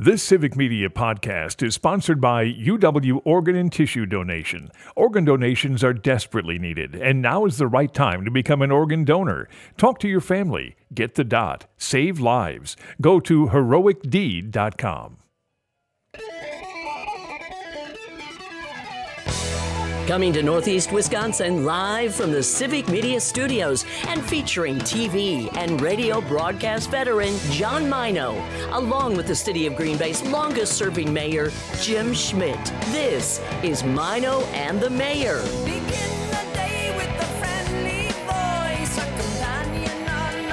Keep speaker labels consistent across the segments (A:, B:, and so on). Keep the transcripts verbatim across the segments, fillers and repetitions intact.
A: This Civic Media podcast is sponsored by U W Organ and Tissue Donation. Organ donations are desperately needed, and now is the right time to become an organ donor. Talk to your family. Get the dot. Save lives. Go to heroic deed dot com.
B: Coming to Northeast Wisconsin live from the Civic Media Studios and featuring T V and radio broadcast veteran John Mino, along with the City of Green Bay's longest-serving mayor, Jim Schmidt. This is Mino and the Mayor.
C: Begin the day with a friendly voice, a companion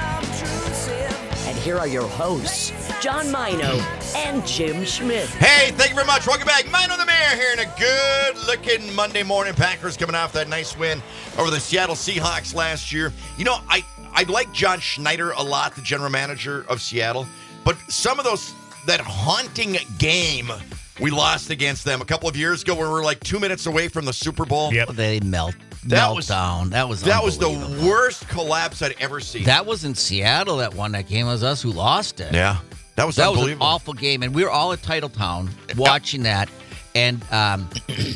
C: unobtrusive.
B: And here are your hosts, John Mino and Jim Schmidt.
D: Hey, thank you very much. Welcome back. Mino the Mayor here in a good-looking Monday morning. Packers coming off that nice win over the Seattle Seahawks last year. You know, I, I like John Schneider a lot, the general manager of Seattle, but some of those, that haunting game we lost against them a couple of years ago where we were like two minutes away from the Super Bowl.
E: Yep. They melt.
D: That was
E: down. That was
D: That was the
E: unbelievable.
D: worst collapse I'd ever seen.
E: That was in Seattle that one that game. It was us who lost it.
D: yeah. That was
E: That was an
D: unbelievable.
E: awful game, and we were all at Titletown watching that. And um, the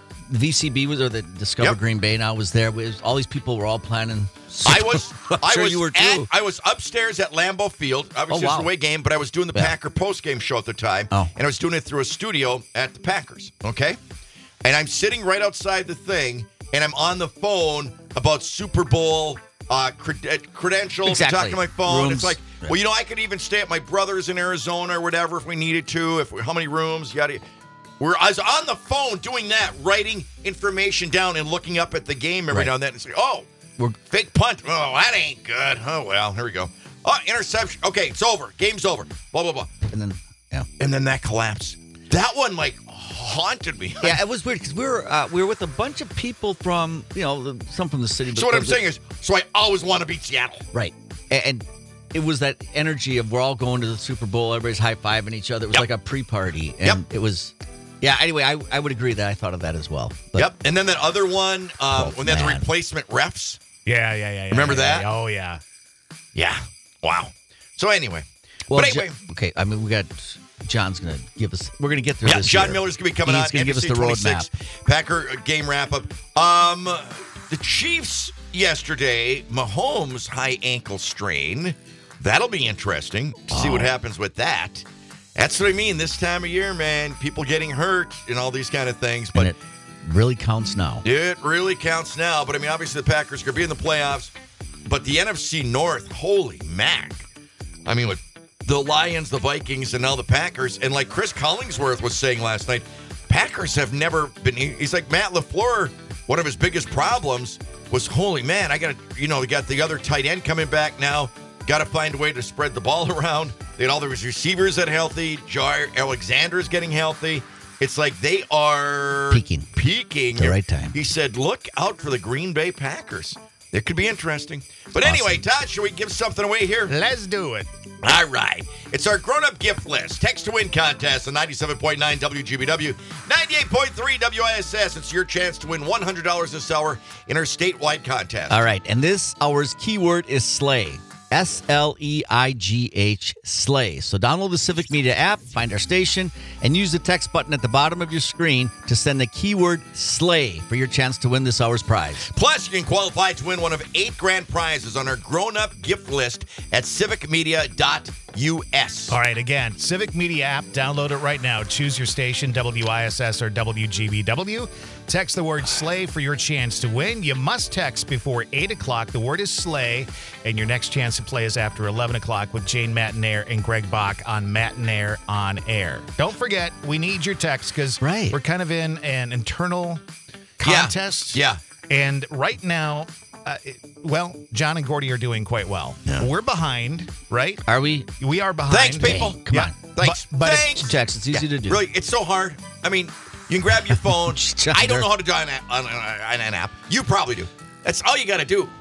E: V C B was, or the Discover
D: Yep.
E: Green Bay now was there. We was, all these people were all planning.
D: I was,
E: I'm
D: I
E: sure
D: was,
E: you were
D: at,
E: too.
D: I was upstairs at Lambeau Field. Obviously,
E: Oh,
D: it was
E: wow.
D: a away game, but I was doing the
E: Yeah.
D: Packer post-game show at the time,
E: Oh.
D: and I was doing it through a studio at the Packers. Okay, and I'm sitting right outside the thing, and I'm on the phone about Super Bowl uh, cred- credentials.
E: Exactly.
D: I'm talking to my phone.
E: Rooms.
D: It's like, well, you know, I could even stay at my brother's in Arizona or whatever if we needed to. If we, how many rooms? Yada. We're, I was on the phone doing that, writing information down and looking up at the game every
E: Right.
D: now and then. It's like, oh.
E: We're,
D: Fake punt. Oh, that ain't good. Oh, well, here we go. Oh, interception. Okay, it's over. Game's over. Blah, blah, blah.
E: and then, yeah.
D: And then that collapse. That one, like, haunted me.
E: Yeah, it was weird because we were uh, we were with a bunch of people from, you know, the, some from the city. But
D: So what I'm
E: the-
D: saying is, so I always want to beat Seattle.
E: Right. And, and it was that energy of we're all going to the Super Bowl, everybody's high-fiving each other. It was
D: Yep.
E: like a pre-party. And
D: Yep.
E: it was, yeah, anyway, I, I would agree that I thought of that as well. But
D: Yep. And then that other one, um,
E: Oh,
D: when they had the
E: man.
D: replacement refs.
A: Yeah, yeah, yeah. yeah
D: Remember
A: yeah,
D: that?
A: yeah. Oh, yeah.
D: Yeah. Wow. So anyway.
E: Well,
D: but anyway.
E: Jo- okay, I mean, we got, John's going to give us, we're going to get through
D: Yeah,
E: this
D: John
E: year.
D: Miller's going to be coming
E: He's
D: on.
E: going to give us the
D: N B C twenty-six,
E: roadmap.
D: Packer game wrap-up. Um, the Chiefs yesterday, Mahomes high ankle strain. That'll be interesting to see what happens with that. That's what I mean this time of year, man. People getting hurt and all these kind of things. But
E: And it really counts now.
D: it really counts now. But, I mean, obviously the Packers are going to be in the playoffs. But the N F C North, holy mac. I mean, with the Lions, the Vikings, and now the Packers. And like Chris Collingsworth was saying last night, Packers have never been. He's like Matt LaFleur. One of his biggest problems was, holy man, I got to, you know, they got the other tight end coming back now. Got to find a way to spread the ball around. They had all the receivers that healthy. Jair Alexander's getting healthy. It's like they are
E: Peaking.
D: Peaking.
E: The right time.
D: He said, look out for the Green Bay Packers. It could be interesting. But
E: Awesome.
D: anyway, Todd, should we give something away here?
A: Let's do it.
D: All right. It's our grown-up gift list. Text to win contest on ninety-seven point nine W G B W, ninety-eight point three W I S S. It's your chance to win one hundred dollars this hour in our statewide contest.
E: All right, and this hour's keyword is sleigh. S L E I G H, sleigh. So download the Civic Media app, find our station, and use the text button at the bottom of your screen to send the keyword sleigh for your chance to win this hour's prize.
D: Plus, you can qualify to win one of eight grand prizes on our grown-up gift list at civic media dot U S.
F: All right, again, Civic Media app, download it right now. Choose your station, W I S S or W G B W. Text the word sleigh for your chance to win. You must text before eight o'clock. The word is sleigh, and your next chance to play is after eleven o'clock with Jane Matinair and Greg Bach on Matinair on Air. Don't forget, we need your text because
E: Right.
F: we're kind of in an internal
D: Yeah.
F: contest.
D: Yeah.
F: And right now, uh, it- well, John and Gordy are doing quite well.
D: Yeah.
F: We're behind, right?
E: Are we?
F: We are behind.
D: Thanks, people.
E: Hey, come
F: Yeah.
E: on.
D: Thanks.
F: But- but
D: Thanks.
E: Text, it's easy
D: Yeah,
E: to do.
D: Really, it's so hard. I mean, you can grab your phone.
E: John,
D: I don't
E: they're-
D: know how to do an app, on, on, on an app. You probably do. That's all you got to do.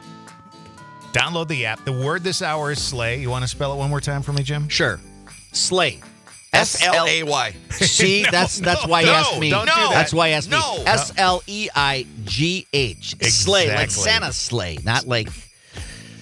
F: Download the app. The word this hour is sleigh. You want to spell it one more time for me, Jim?
E: Sure. Sleigh.
D: S L A Y.
E: See, that's that's why he
D: no,
E: asked me.
F: don't do that.
E: That's why he asked
D: No.
E: me. S L E I G H. Sleigh, like
F: Exactly.
E: Santa's sleigh, not like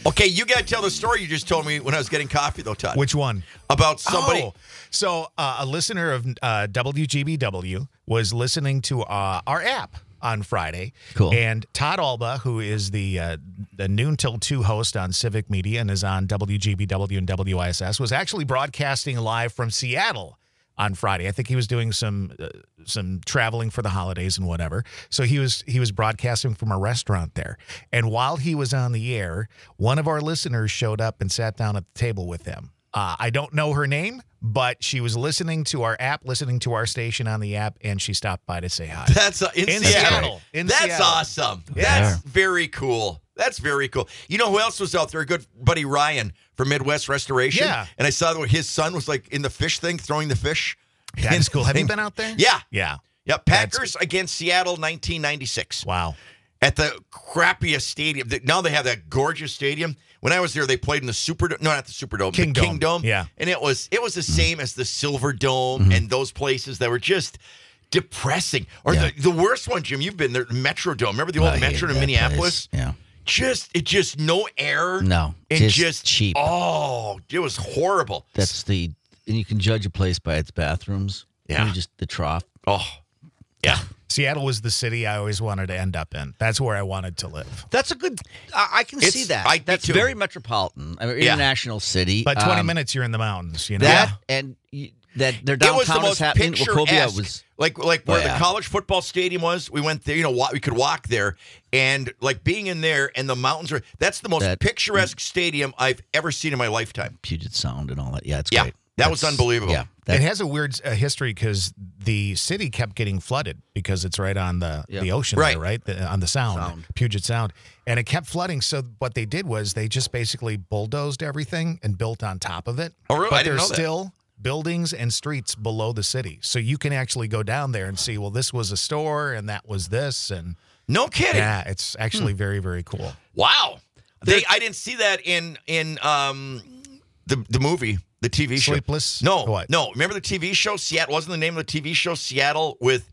D: Okay, you got to tell the story you just told me when I was getting coffee, though, Todd.
F: Which one?
D: About somebody.
F: Oh, so uh, a listener of uh, W G B W was listening to uh, our app on Friday.
E: Cool.
F: And Todd Alba, who is the uh, the noon till two host on Civic Media and is on W G B W and W I S S, was actually broadcasting live from Seattle on Friday. I think he was doing some uh, some traveling for the holidays and whatever. So he was he was broadcasting from a restaurant there. And while he was on the air, one of our listeners showed up and sat down at the table with him. Uh, I don't know her name, but she was listening to our app, listening to our station on the app, and she stopped by to say hi.
D: That's uh, in,
F: In
D: Seattle.
F: Seattle. In
D: That's
F: Seattle.
D: awesome.
F: Yeah.
D: That's very cool. That's very cool. You know who else was out there? A good buddy Ryan from Midwest Restoration.
F: Yeah.
D: And I saw that his son was like in the fish thing, throwing the fish.
F: That is cool. Have you
D: And-
F: been out there?
D: Yeah.
F: Yeah.
D: Yeah. Packers against Seattle, nineteen ninety-six.
F: Wow.
D: At the crappiest stadium. Now they have that gorgeous stadium. When I was there, they played in the Superdome. No, not the Superdome.
F: King
D: the
F: Dome.
D: King Dome.
F: Yeah.
D: And it was it was the same as the Silver Dome and those places that were just depressing. Or
E: Yeah.
D: the, the worst one, Jim, you've been there, Metrodome. Remember the
E: Oh,
D: old
E: I hated
D: Metro in
E: that
D: Minneapolis?
E: place. Yeah.
D: Just it just no air.
E: No,
D: And
E: just
D: just,
E: cheap.
D: Oh, it was horrible.
E: That's the, and you can judge a place by its bathrooms.
D: Yeah.
E: You just the trough.
D: Oh. Yeah.
F: Seattle was the city I always wanted to end up in. That's where I wanted to live.
E: That's a good. I, I can
D: It's-
E: see that.
D: I- me
E: That's
D: too.
E: very metropolitan. I mean,
D: Yeah.
E: international city.
F: But twenty
E: Um,
F: minutes, you're in the mountains, you know?
E: That and you, that their
D: It was the
E: downtown is
D: most
E: happening. Wachovia
D: picturesque.
E: was.
D: like like where
E: Oh, yeah.
D: the college football stadium was. We went there, you know, wa- we could walk there, and like being in there, and the mountains are. That's the most
E: That-
D: picturesque stadium I've ever seen in my lifetime.
E: Puget Sound and all that. Yeah, it's
D: Yeah,
E: great.
D: that was
E: That's-
D: unbelievable.
E: Yeah,
F: It
E: that,
F: has a weird uh, history because the city kept getting flooded because it's right on the,
E: Yeah.
F: the ocean,
D: Right.
F: there, right? The, on the sound,
E: Sound.
F: Puget Sound. And it kept flooding. So what they did was they just basically bulldozed everything and built on top of it.
D: Oh, really?
F: But
D: I didn't
F: there's
D: know that.
F: still buildings and streets below the city. So you can actually go down there and see, well, this was a store and that was this. And
D: No kidding.
F: yeah, it's actually very, very cool.
D: Wow. They I didn't see that in in um the the movie, the T V show.
F: Sleepless?
D: No.
F: What?
D: No. Remember the T V show Seattle? Wasn't the name of the T V show Seattle with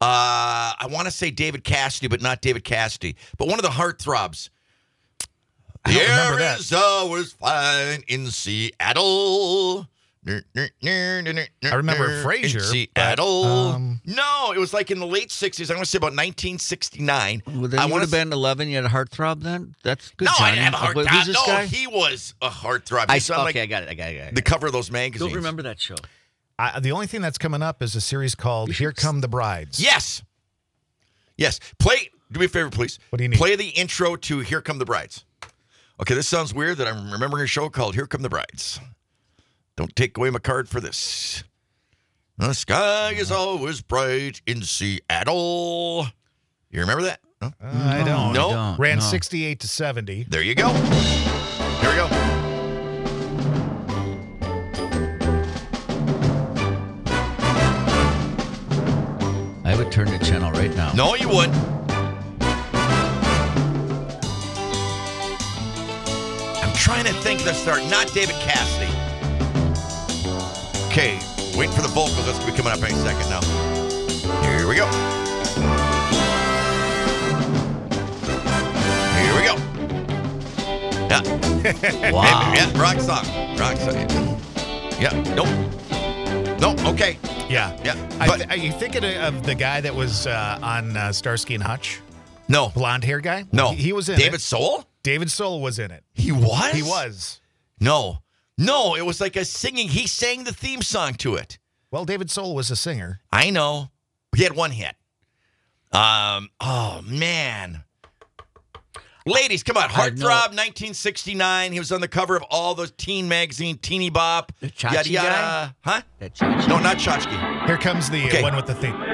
D: uh I want to say David Cassidy, but not David Cassidy. But one of the heartthrobs.
F: I don't
D: The
F: remember
D: air
F: that.
D: is always fine in Seattle. I
F: I remember Frasier, but,
D: Seattle.
F: um,
D: no, it was like in the late sixties. I'm going to say about nineteen sixty-nine.
E: well, then
D: I
E: you would
D: wanna
E: have been eleven. You had a heartthrob then. That's good.
D: no, I
E: Johnny.
D: didn't have a heart
E: But
D: throb.
E: Who's this
D: No,
E: guy?
D: he was a heartthrob.
E: I
D: He
E: okay.
D: sounded like
E: I got it. I got it. I got it.
D: the cover of those magazines.
E: Don't remember that show.
F: I, the only thing that's coming up is a series called Here Come the Brides.
D: Yes. Yes. Play. Do me a favor, please.
F: What do you need?
D: Play the intro to Here Come the Brides. Okay, this sounds weird that I'm remembering a show called Here Come the Brides. Don't take away my card for this. The sky is always bright in Seattle. You remember that? No?
F: Uh, I don't.
D: No.
E: I don't,
F: Ran
E: no.
F: sixty-eight to seventy.
D: There you go. Here we go.
E: I would turn the channel right now.
D: No, you wouldn't. I'm trying to think of the start. Not David Cassidy. Okay, wait for the vocals. That's going to be coming up any second now. Here we go. Here we go. Yeah.
E: Wow.
D: Yeah, rock song. Rock song. Yeah, nope. Nope, okay.
F: Yeah.
D: Yeah,
F: I
D: but-
F: th- are you thinking of the guy that was uh, on uh, Starsky and Hutch?
D: No.
F: Blonde hair guy?
D: No.
F: He, he was in
D: David
F: it.
D: Soul?
F: David Soul was in it.
D: He was?
F: He was.
D: No. No, it was like a singing. He sang the theme song to it.
F: Well, David Soul was a singer.
D: I know. He had one hit. Um. Oh, man. Ladies, come on.
E: I had no-
D: Heartthrob, nineteen sixty-nine. He was on the cover of all those teen magazine, Teeny Bop.
E: The Chachi guy?
D: Huh?
E: That Chachi.
D: No, not Tchotchke.
F: Here comes the
D: Okay.
F: one with the theme.
E: Wow,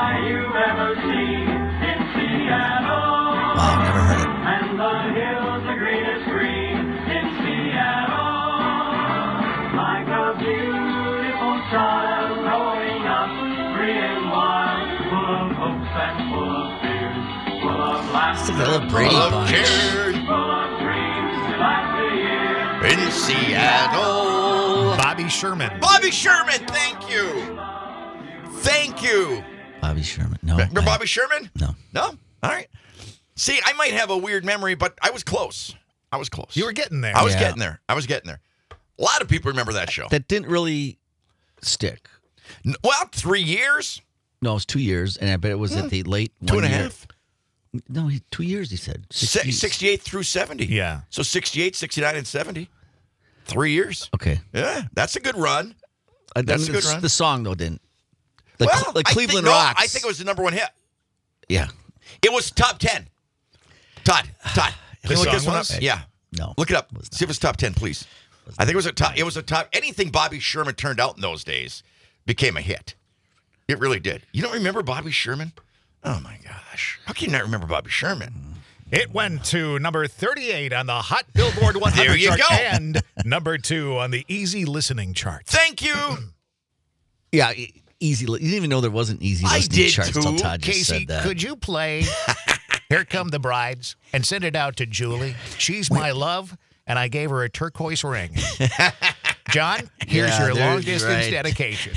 E: never heard it.
G: And the hills are green as green in Seattle, like a beautiful child growing up, free and wild, full of hopes and full of fears, full of
E: It's like a
G: laughter,
E: little Brady
D: Full of
E: bunch.
D: cheers
G: full of dreams, like the year.
D: in Seattle.
F: Bobby Sherman.
D: Bobby Sherman, thank you. Thank you.
E: Bobby Sherman. No.
D: Remember
E: I-
D: Bobby Sherman?
E: No.
D: No? All right. See, I might have a weird memory, but I was close. I was close.
F: You were getting there.
D: I was
E: Yeah.
D: getting there. I was getting there. A lot of people remember that show.
E: That didn't really stick.
D: N- Well, three years,
E: No, it was two years, and I bet it was at the late
D: two
E: one
D: and a
E: year.
D: half.
E: No, he, two years. He said
D: Si- sixty-eight through seventy.
F: Yeah.
D: So sixty-eight, sixty-nine, and seventy. Three years.
E: Okay,
D: Yeah, that's a good run.
E: Uh,
D: That's
E: I mean,
D: a good
E: the,
D: run.
E: the song though didn't. The,
D: well,
E: Cle- the
D: I think-
E: Cleveland
D: no,
E: Rocks.
D: I think it was the number one hit.
E: Yeah.
D: It was top ten. Todd, Todd,
F: The
D: can you look
F: song
D: this one
F: was?
D: up? Yeah.
E: No.
D: Look it up.
E: Was not.
D: See if it's top ten, please. I think it was a top. It was a top. Anything Bobby Sherman turned out in those days became a hit. It really did. You don't remember Bobby Sherman? Oh my gosh! How can you not remember Bobby Sherman?
F: It went to number thirty-eight on the Hot Billboard one hundred
D: There you
F: chart
D: go.
F: and number two on the Easy Listening chart.
D: Thank you.
E: Yeah, e- easy. li- You didn't even know there wasn't easy
D: I
E: listening
D: did
E: charts
D: too.
E: till Todd just
F: Casey,
E: said that.
F: could you play Here Come the Brides and send it out to Julie? She's my love, and I gave her a turquoise ring. John, here's
E: Yeah,
F: your
E: there's-
F: long distance
E: right.
F: dedication.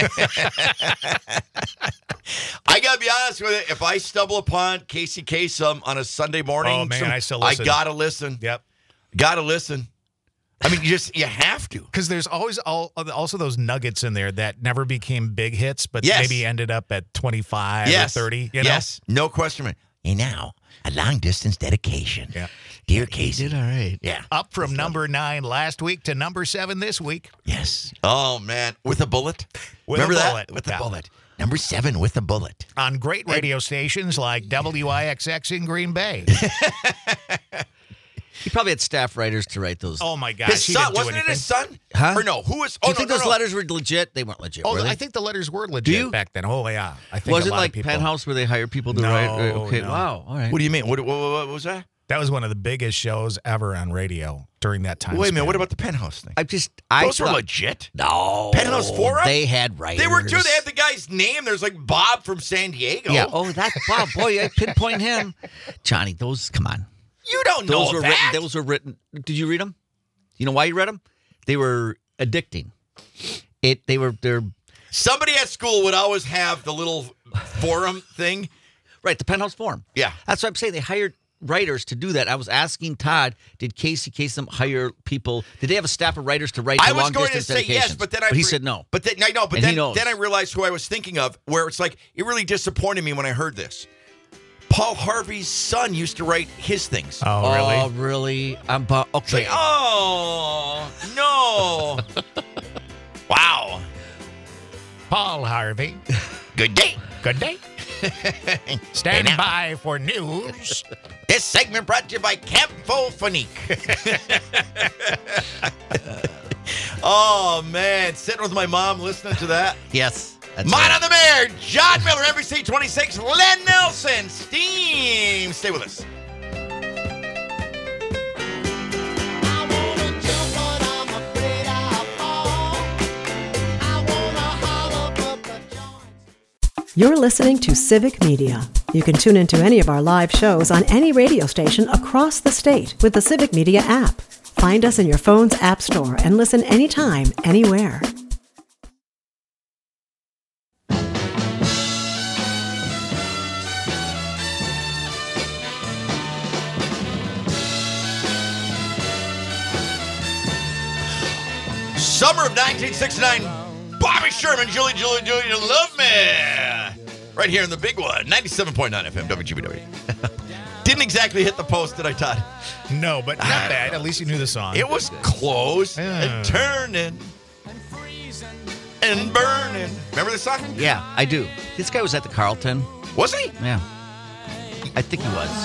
D: I gotta be honest with you. If I stumble upon Casey Kasem on a Sunday morning,
F: Oh, man,
D: some-
F: I still listen.
D: gotta listen.
F: Yep.
D: Gotta listen. I mean, you just you have to.
F: Because there's always all, also those nuggets in there that never became big hits, but
D: Yes.
F: maybe ended up at twenty-five
D: Yes.
F: or thirty. You know?
D: Yes. No question. And now a long distance dedication.
F: Yeah.
D: Dear Casey.
E: Did all right.
D: Yeah.
F: Up from number nine last week to number seven this week.
D: Yes. Oh man, with a bullet.
F: With a
D: Remember
F: bullet.
D: that? With a
F: Yeah.
D: bullet. Number seven with a bullet.
F: On great radio stations like W I X X in Green Bay.
E: He probably had staff writers to write those.
F: Oh, my gosh.
D: His
F: he
D: son
F: didn't do
D: wasn't it
F: anything.
D: his son?
E: Huh?
D: Or no? Who was?
E: Do
D: Oh
E: you
D: no,
E: think
D: no,
E: those
D: no.
E: letters were legit? They weren't legit.
F: Oh,
E: were they?
F: I think the letters were legit
E: you?
F: back then. Oh, yeah. I think
E: was
F: a
E: it
F: lot
E: like
F: of people,
E: Penthouse where they hire people to
F: No,
E: write? Okay,
F: no.
E: wow, all right.
D: What do you mean? What, what, what, what was that?
F: That was one of the biggest shows ever on radio during that time.
D: Wait a minute.
F: span.
D: What about the Penthouse thing?
E: I just, I
D: Those were
E: thought-
D: legit.
E: No,
D: Penthouse Forum?
E: They had writers.
D: They were too. They had the guy's name. There's like Bob from San Diego.
E: Yeah. Oh, that wow, boy, I pinpoint him. Johnny, those. Come on.
D: You don't
E: Those
D: know
E: were
D: that.
E: written. Those were written. Did you read them? You know why you read them? They were addicting. It. They were. They're
D: Somebody at school would always have the little forum thing.
E: right. The Penthouse Forum.
D: Yeah.
E: That's what I'm saying. They hired writers to do that. I was asking Todd, did Casey Kasem hire people? Did they have a staff of writers to write the
D: I was
E: long
D: going to
E: distance
D: say yes,
E: dedications?
D: but then I
E: he
D: fre-
E: said no.
D: But then I know, but
E: And he
D: then
E: knows.
D: then I realized who I was thinking of. Where it's like it really disappointed me when I heard this. Paul Harvey's son used to write his things.
F: Oh, really?
E: Oh, really? I'm bu-
D: It's
E: okay.
D: like, oh no! Wow.
F: Paul Harvey.
D: Good day.
F: Good day. Stand
D: now-
F: by for news.
D: This segment brought to you by Camp Fonique. Oh man, sitting with my mom listening to that.
E: Yes. That's
D: Mine
E: right.
D: on the Mayor, John Miller, N B C twenty-six, Len Nelson, Steam. Stay with us.
C: I wanna jump, but I'm afraid I'll fall. I wanna holler, but the joints.
H: You're listening to Civic Media. You can tune into any of our live shows on any radio station across the state with the Civic Media app. Find us in your phone's app store and listen anytime, anywhere.
D: Summer of nineteen sixty-nine, Bobby Sherman, Julie, Julie, Julie, you love me. Right here in the big one, ninety-seven point nine F M, W G B W. Didn't exactly hit the post, did I, Todd?
F: No, but not bad. At least you knew the song.
D: It was close
F: Yeah.
D: and turning and burning. Remember this song?
E: Yeah, I do. This guy was at the Carlton.
D: Was he?
E: Yeah. I think he was.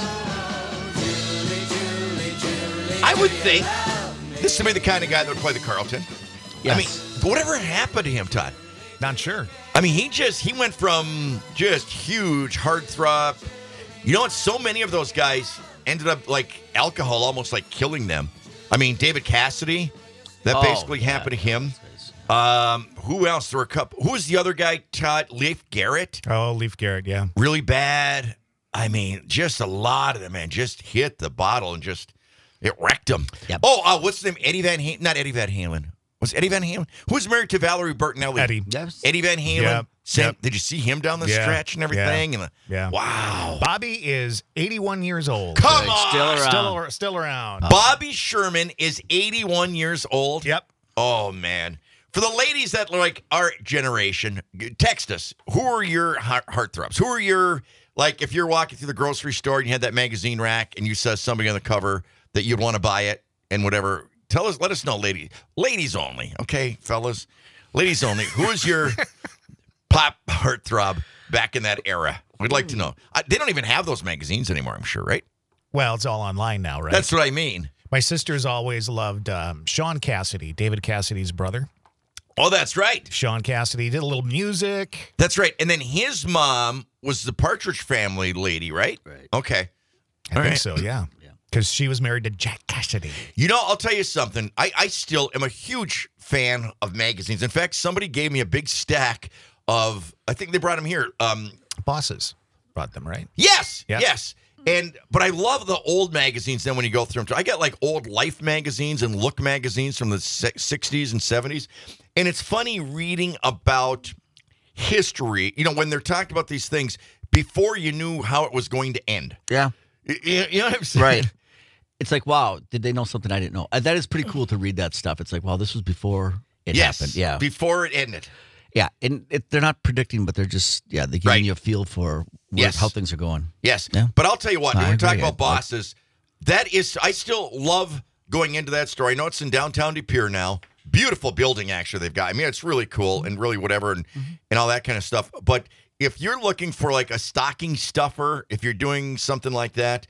D: I would think this would be the kind of guy that would play the Carlton.
E: Yes.
D: I mean, whatever happened to him, Todd?
F: Not sure.
D: I mean, he just, he went from just huge heartthrob. You know what? So many of those guys ended up like alcohol almost like killing them. I mean, David Cassidy, that
E: Oh,
D: basically
E: yeah.
D: happened to him. Um, who else? There were a couple. Who was the other guy, Todd? Leif Garrett?
F: Oh, Leaf Garrett, yeah.
D: Really bad. I mean, just a lot of them, man, just hit the bottle and just, it wrecked them.
E: Yep.
D: Oh, uh, what's his name? Eddie Van Halen. Not Eddie Van Halen. Was Eddie Van Halen? Who's married to Valerie Bertinelli?
F: Eddie.
E: Yes.
D: Eddie Van Halen.
F: Yep.
D: Same,
F: Yep.
D: Did you see him down the
F: Yeah.
D: stretch and everything? And the,
F: Yeah.
D: Wow.
F: Bobby is eighty-one years old.
D: Come
E: Like,
D: on.
E: still around.
F: Still, ar- still around.
D: Bobby Sherman is eighty-one years old.
F: Yep.
D: Oh, man. For the ladies that like our generation, g- text us. Who are your heart heartthrobs? Who are your, like, if you're walking through the grocery store and you had that magazine rack and you saw somebody on the cover that you'd want to buy it and whatever, tell us, let us know, ladies. Ladies only, okay, fellas? Ladies only. Who is your pop heartthrob back in that era? We'd like to know. I, they don't even have those magazines anymore, I'm sure, right?
F: Well, it's all online now, right?
D: That's what I mean.
F: My sister's always loved um, Sean Cassidy, David Cassidy's brother.
D: Oh, that's right.
F: Sean Cassidy did a little music.
D: That's right. And then his mom was the Partridge Family lady, right?
E: Right.
D: Okay.
F: I
D: All
F: think
D: right.
F: so, yeah.
E: Yeah.
F: Because she was married to Jack Cassidy.
D: You know, I'll tell you something. I, I still am a huge fan of magazines. In fact, somebody gave me a big stack of, I think they brought them here. Um,
F: Bosses brought them, right?
D: yes,
F: Yeah.
D: yes. And but I love the old magazines. Then when you go through them, I got like old Life magazines and Look magazines from the sixties and seventies. And it's funny reading about history. You know, when they're talking about these things before you knew how it was going to end.
E: Yeah.
D: You, you know what I'm saying?
E: Right. It's like, wow, did they know something I didn't know? Uh, That is pretty cool to read that stuff. It's like, wow, this was before it
D: Yes.
E: happened. Yeah.
D: Before it ended.
E: Yeah. And it, they're not predicting, but they're just, yeah, they're giving
D: Right.
E: you a feel for where,
D: Yes.
E: how things are going.
D: Yes.
E: Yeah.
D: But I'll tell you what,
E: I
D: when we're talking
E: agree.
D: about bosses, that is, I still love going into that store. I know it's in downtown De Pere now. Beautiful building, actually, they've got. I mean, it's really cool and really whatever and, and all that kind of stuff. But if you're looking for like a stocking stuffer, if you're doing something like that,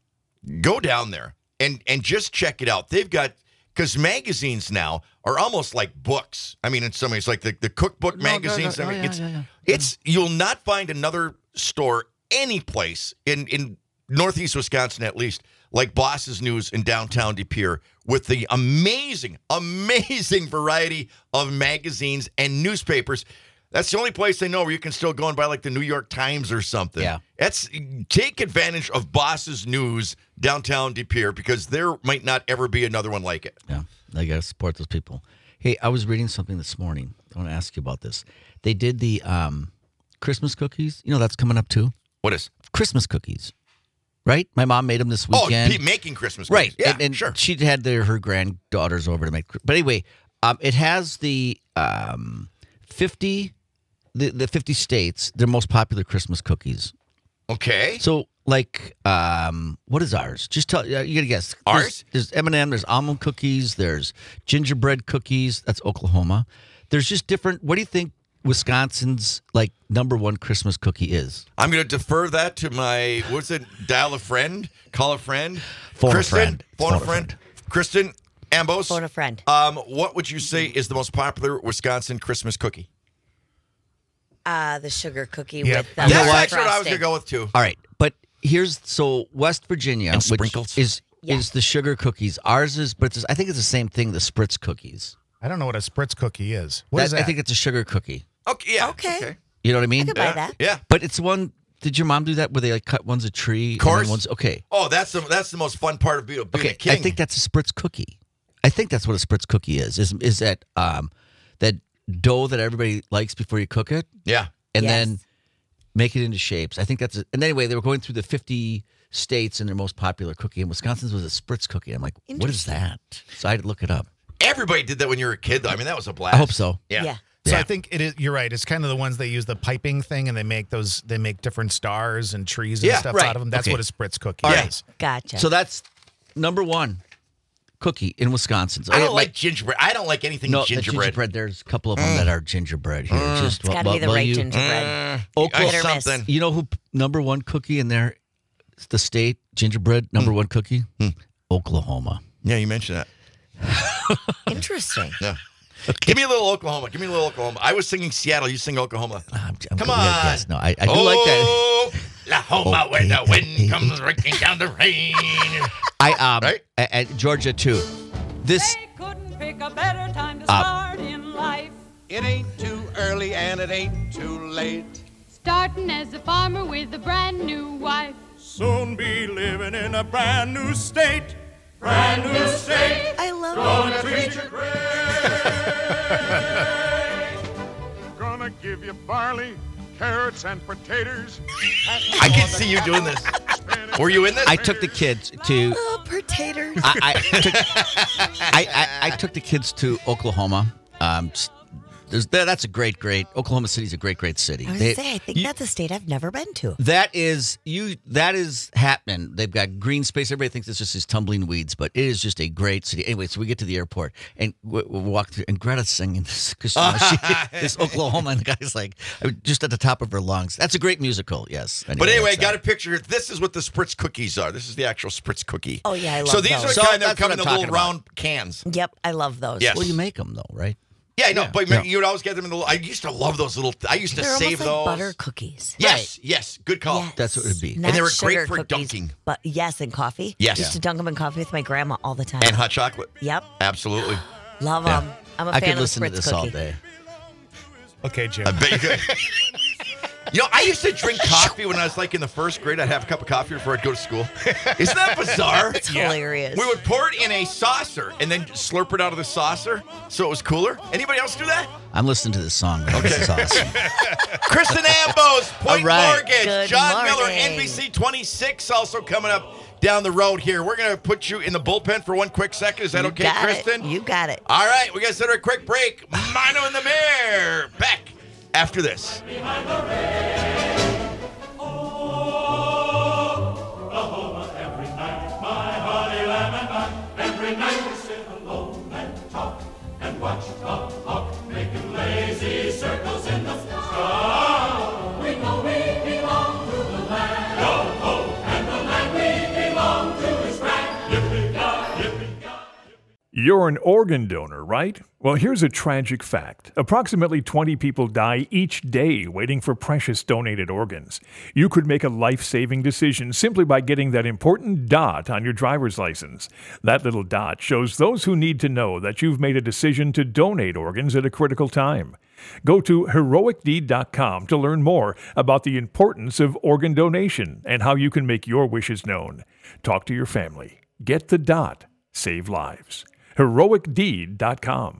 D: go down there and, and just check it out. They've got, because magazines now are almost like books. I mean, in some ways, like the, the cookbook
E: No, no, no,
D: magazines.
E: no,
D: I mean,
E: yeah,
D: it's,
E: yeah, yeah.
D: it's, you'll not find another store any place in, in Northeast Wisconsin, at least, like Boss's News in downtown De Pere with the amazing, amazing variety of magazines and newspapers. That's the only place I know where you can still go and buy like the New York Times or something.
E: Yeah.
D: That's take advantage of Boss's News downtown De Pere because there might not ever be another one like it.
E: Yeah. They got to support those people. Hey, I was reading something this morning. I want to ask you about this. They did the um, Christmas cookies. You know, that's coming up too.
D: What is?
E: Christmas cookies. Right? My mom made them this
D: Oh,
E: weekend.
D: pe- making Christmas
E: Right.
D: cookies. Yeah,
E: and and
D: sure.
E: she had their, her granddaughters over to make. But anyway, um, it has the um, fifty, the, the fifty states, their most popular Christmas cookies.
D: Okay.
E: So, like, um, what is ours? Just tell, uh, you got to guess. There's-
D: Ours?
E: There's M and M, there's almond cookies, there's gingerbread cookies. That's Oklahoma. There's just different. What do you think Wisconsin's, like, number one Christmas cookie is?
D: I'm going to defer that to my, what's it, dial a friend, call a friend.
E: Phone a
D: Kristen,
E: friend.
D: Phone,
E: Phone
D: a
E: a
D: friend.
E: friend.
D: Kristen Ambos.
I: Phone a friend.
D: Um, what would you say is the most popular Wisconsin Christmas cookie?
I: Uh, the sugar cookie
F: Yep.
I: with the
E: You know
D: That's
E: what?
D: actually what I was
I: frosting.
D: going to go with, too.
E: All right. But here's, so West Virginia,
D: And
E: which
D: sprinkles.
E: is
I: Yeah.
E: is the sugar cookies. Ours is, but it's, I think it's the same thing, the Spritz cookies.
F: I don't know what a Spritz cookie is. What
E: That-
F: is that?
E: I think it's a sugar cookie.
D: Okay, yeah.
I: Okay.
E: You know what I mean?
I: I could buy
D: Yeah.
I: that.
D: Yeah.
E: But it's one, did your mom do that where they like cut one's a tree? Of
D: course.
E: One's, okay.
D: Oh, that's the that's the most fun part of being, being
E: Okay,
D: a king.
E: I think that's a Spritz cookie. I think that's what a Spritz cookie is. Is is that um that dough that everybody likes before you cook it,
D: yeah.
E: and
I: Yes.
E: then make it into shapes. I think that's. A, and anyway, they were going through the fifty states and their most popular cookie, and Wisconsin's was a Spritz cookie. I'm like, what is that? So I had to look it up.
D: Everybody did that when you were a kid, though. I mean, that was a blast.
E: I hope so.
D: Yeah.
I: Yeah.
F: So
E: Yeah.
F: I think it is. You're right. It's kind of the ones they use the piping thing, and they make those. They make different stars and trees and
D: Yeah,
F: stuff
D: right.
F: out of them. That's
E: Okay.
F: what a Spritz cookie
D: Yeah.
F: is.
I: Gotcha.
E: So that's number one cookie in Wisconsin. So
D: I don't
E: my-
D: like gingerbread. I don't like anything
E: no the
D: gingerbread.
E: gingerbread. There's a couple of them that are gingerbread here. Just
I: it's got to be the
E: will
I: right
E: you-
I: gingerbread.
E: Oklahoma-
I: Hit or miss.
D: something.
E: You know who p- number one cookie in there? The state gingerbread number one cookie. Oklahoma.
D: Yeah, you mentioned that.
I: Interesting.
D: Yeah. Give me a little Oklahoma. Give me a little Oklahoma. I was singing Seattle. You sing Oklahoma.
E: I'm, I'm
D: Come
E: yeah,
D: on.
E: yes, no, I, I do like that.
D: Oklahoma, where the wind comes raking down the rain.
E: I um
D: Right?
E: at, at Georgia too. This
J: They couldn't pick a better time to
E: Uh,
J: start in life.
C: It ain't too early and it ain't too late.
J: Starting as a farmer with a brand new wife.
G: Soon be living in a brand new state. Brand new state.
I: I love
G: Gonna treat you great. Gonna
K: gonna give you barley, carrots, and potatoes.
D: I can see you doing this. Were you in this?
E: I took the kids to.
I: Oh, potatoes.
E: I, I, took, I, I, I took the kids to Oklahoma. Um, s- there's, that- that's a great, great. Oklahoma City's a great, great city.
I: I was
E: They-
I: gonna say, I think
E: you-
I: that's a state I've never been to.
E: That is you. That is happening. They've got green space. Everybody thinks it's just these tumbling weeds, but it is just a great city. Anyway, so we get to the airport and we, we walk through, and Greta's singing this, 'cause, you know, she- this Oklahoma, and the guy's like I mean, just at the top of her lungs. That's a great musical. Yes.
D: But anyway,
E: that's
D: got
E: that.
D: a picture. This is what the Spritz cookies are. This is the actual Spritz cookie.
I: Oh, yeah, I love
D: So these
I: those.
D: are
E: So
D: kind that
E: that's
D: come
E: what
D: in the
E: I'm
D: little
E: talking about.
D: round cans.
I: Yep, I love those.
D: Yes.
E: Well, you make them though, right?
D: Yeah, I know, but
E: Yeah.
D: you would always get them in the. I used to love those little. I used to
I: They're
D: save
I: almost like
D: those.
I: butter cookies.
D: Yes, yes, good call.
I: Yes.
E: That's what it would be.
I: Not
D: And they were great
I: sugar
D: for
I: cookies,
D: dunking.
I: But yes, and coffee.
D: Yes.
I: Used to dunk them in coffee with my grandma all the time.
D: And hot chocolate.
I: Yep.
D: Absolutely.
I: Love
D: Yeah.
I: them. I'm a
E: I
I: fan
E: could
I: of
E: listen
I: the
E: to
I: Spritz
E: this
I: cookie.
E: all day.
F: Okay, Jim.
D: I bet you could. You know, I used to drink coffee when I was like in the first grade. I'd have a cup of coffee before I'd go to school. Isn't that bizarre?
I: It's hilarious.
D: We would pour it in a saucer and then slurp it out of the saucer so it was cooler. Anybody else do that?
E: I'm listening to this song. Man. This is awesome.
D: Kristen Ambos, Point
E: All right.
D: Mortgage,
I: Good
D: John Miller,
I: morning.
D: N B C twenty-six, also coming up down the road here. We're going to put you in the bullpen for one quick second. Is that
I: You
D: okay,
I: got
D: Kristen?
I: It. You got it.
D: All right, we got to set a quick break. Mino in the mirror. Back after this.
G: Every night we sit alone and talk and watch the hawk making lazy circles in the sky. We know we belong to the land. Yo ho, and the land we belong to is grand. Yippee-ki, yippee-ki.
A: You're an organ donor, right? Well, here's a tragic fact. Approximately twenty people die each day waiting for precious donated organs. You could make a life-saving decision simply by getting that important dot on your driver's license. That little dot shows those who need to know that you've made a decision to donate organs at a critical time. Go to heroic deed dot com to learn more about the importance of organ donation and how you can make your wishes known. Talk to your family. Get the dot. Save lives. heroic deed dot com.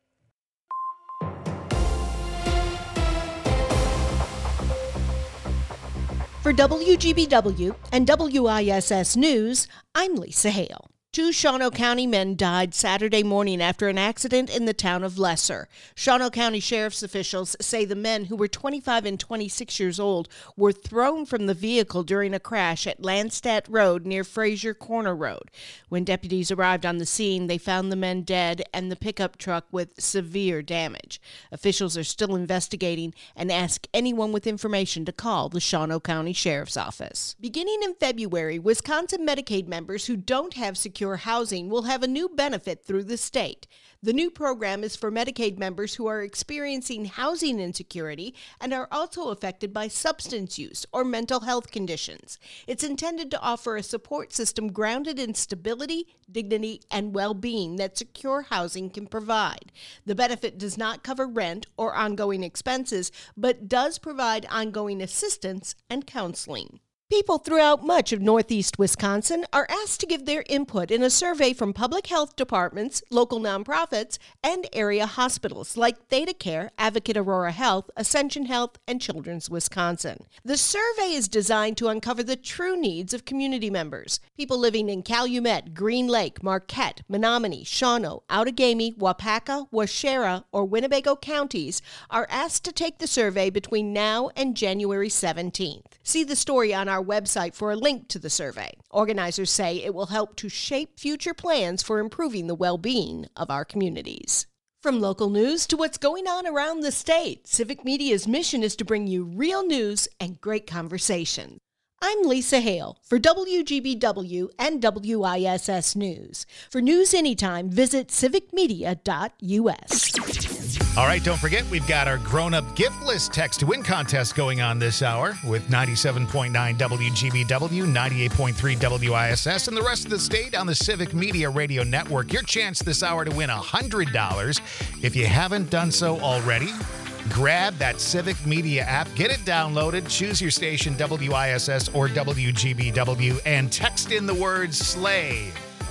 L: For W G B W and W I S S News, I'm Lisa Hale. Two Shawano County men died Saturday morning after an accident in the town of Lesser. Shawano County Sheriff's officials say the men, who were twenty-five and twenty-six years old, were thrown from the vehicle during a crash at Landstadt Road near Fraser Corner Road. When deputies arrived on the scene, they found the men dead and the pickup truck with severe damage. Officials are still investigating and ask anyone with information to call the Shawano County Sheriff's Office. Beginning in February, Wisconsin Medicaid members who don't have secure housing will have a new benefit through the state. The new program is for Medicaid members who are experiencing housing insecurity and are also affected by substance use or mental health conditions. It's intended to offer a support system grounded in stability, dignity, and well-being that secure housing can provide. The benefit does not cover rent or ongoing expenses, but does provide ongoing assistance and counseling. People throughout much of Northeast Wisconsin are asked to give their input in a survey from public health departments, local nonprofits, and area hospitals like Theta Care, Advocate Aurora Health, Ascension Health, and Children's Wisconsin. The survey is designed to uncover the true needs of community members. People living in Calumet, Green Lake, Marquette, Menominee, Shawano, Outagamie, Wapaka, Waushara, or Winnebago counties are asked to take the survey between now and January seventeenth. See the story on our website for a link to the survey. Organizers say it will help to shape future plans for improving the well-being of our communities. From local news to what's going on around the state, Civic Media's mission is to bring you real news and great conversation. I'm Lisa Hale for W G B W and W I S S News. For news anytime, visit civic media dot U S.
F: All right, don't forget, we've got our grown-up gift list text-to-win contest going on this hour with ninety-seven point nine W G B W, ninety-eight point three W I S S, and the rest of the state on the Civic Media Radio Network. Your chance this hour to win one hundred dollars. If you haven't done so already, grab that Civic Media app, get it downloaded, choose your station, W I S S or W G B W, and text in the word SLAY.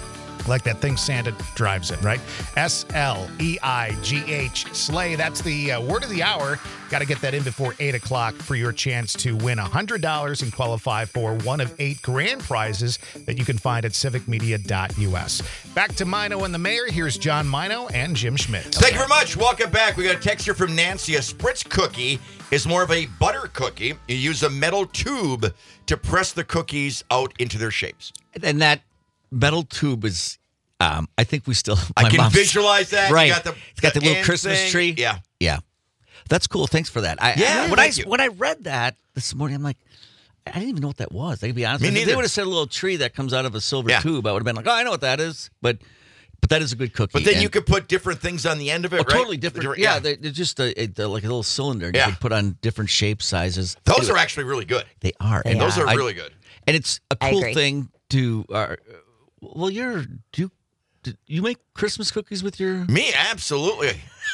F: like that thing Santa drives in, right? S L E I G H, Slay. That's the uh, word of the hour. Got to get that in before eight o'clock for your chance to win one hundred dollars and qualify for one of eight grand prizes that you can find at civic media dot U S. Back to Mino and the Mayor. Here's John Mino and Jim Schmidt.
D: Thank you very much. Welcome back. We got a text here from Nancy. A Spritz cookie is more of a butter cookie. You use a metal tube to press the cookies out into their shapes.
E: And that metal tube is, um, I think we still.
D: I
E: my
D: can
E: mom's-
D: visualize that. You
E: Right.
D: got the-
E: it's got the,
D: the
E: little
D: end
E: Christmas
D: thing.
E: tree.
D: Yeah.
E: Yeah. That's cool. Thanks for that. I,
D: Yeah,
E: I, when I
D: thank you.
E: when I read that this morning, I'm like, I didn't even know what that was. I can be honest.
D: Me
E: with you. If
D: neither.
E: they would have said a little tree that comes out of a silver
D: Yeah.
E: tube, I would have been like, oh, I know what that is. But but that is a good cookie.
D: But then
E: And-
D: you could put different things on the end of it,
E: Oh,
D: right?
E: totally different. Yeah, They're, they're just a, a- they're like a little cylinder. and
D: Yeah.
E: You can put on different shapes, sizes.
D: Those
E: Anyway,
D: are actually really good.
E: They are.
I: They
E: and
D: Those are
E: I-
D: really good.
E: And it's a
I: I
E: cool
I: agree.
E: thing to. Uh, well, you're do you, do you make Christmas cookies with your?
D: Me, absolutely.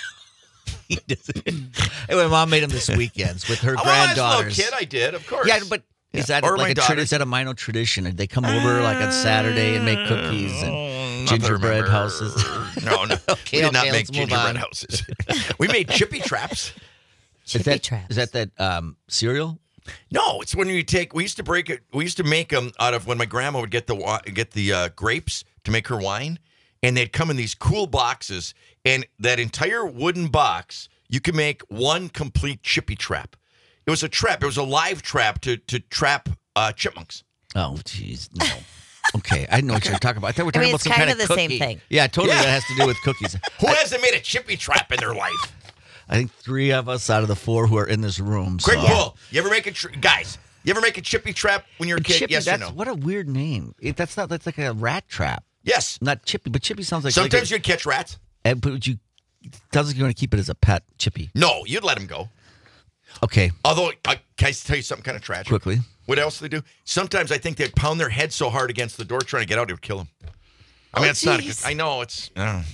E: He doesn't. Anyway, mom made them this weekends with her
D: Oh, well, as a
E: granddaughters.
D: little kid, I did, of course.
E: Yeah, but
D: Yeah.
E: is that
D: Or my
E: like a tra-
D: daughters.
E: is that a Mino tradition? They come over like on Saturday and make cookies and
D: Not that I
E: gingerbread
D: remember.
E: houses.
D: No, no.
E: Okay,
D: we did not
E: okay,
D: make
E: let's move
D: gingerbread
E: on.
D: houses. We made chippy traps.
I: Chippy
E: is that,
I: traps.
E: Is that that um, cereal?
D: No, it's when you take. We used to break it. We used to make them out of when my grandma would get the wi- get the uh, grapes to make her wine, and they'd come in these cool boxes. And that entire wooden box, you could make one complete chippy trap. It was a trap. It was a live trap to to trap uh, chipmunks.
E: Oh, jeez, no. Okay, I know what you're talking about. I thought we were
I: I
E: talking
I: mean,
E: about
I: it's
E: some
I: kind
E: kind
I: of the
E: cookie.
I: same thing.
E: Yeah, totally.
D: Yeah.
E: That has to do with cookies.
D: Who hasn't made a chippy trap in their life?
E: I think three of us out of the four who are in this room.
D: Quick
E: so.
D: pull. You ever make a tr- guys? You ever make a chippy trap when you're a
E: And
D: kid?
E: Chippy,
D: yes or
E: that's,
D: no?
E: What a weird name. It, that's not. That's like a rat trap.
D: Yes.
E: Not Chippy, but Chippy sounds like.
D: Sometimes
E: like
D: you'd catch rats.
E: a, but would you? It sounds like you want to keep it as a pet, Chippy.
D: No, you'd let them go.
E: Okay,
D: Although, I, can I tell you something kind of tragic?
E: quickly.
D: What else do they do? Sometimes I think they'd pound their head so hard against the door trying to get out, it would kill them. I mean,
I: Oh,
D: it's not. A good,
I: jeez.
D: I know it's. I don't know.